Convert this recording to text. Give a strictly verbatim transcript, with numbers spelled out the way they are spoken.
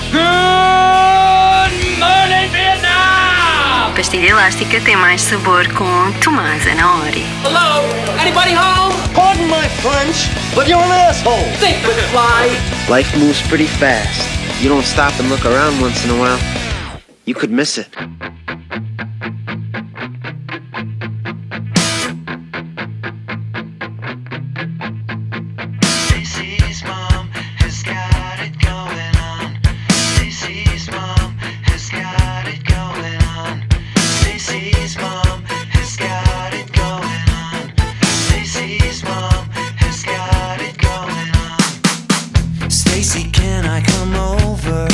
Good morning, Vietnam! Pastilha elástica tem mais sabor com Tomás Anaori. Hello? Anybody home? Pardon my French, but you're an asshole. Think would fly. Life moves pretty fast. You don't stop and look around once in a while, you could miss it. Stacy's mom has got it going on. Stacy's mom has got it going on. Stacy's mom has got it going on. Stacy's mom has got it going on. Stacy, can I come over?